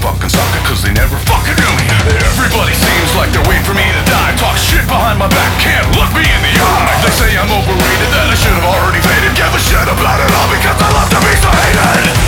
fucking sucker, cause they never fucking knew me. Everybody seems like they're waiting for me to die. Talk shit behind my back, can't look me in the eye. They say I'm overrated, that I should have already faded. Give a shit about it all because I love to be so hated.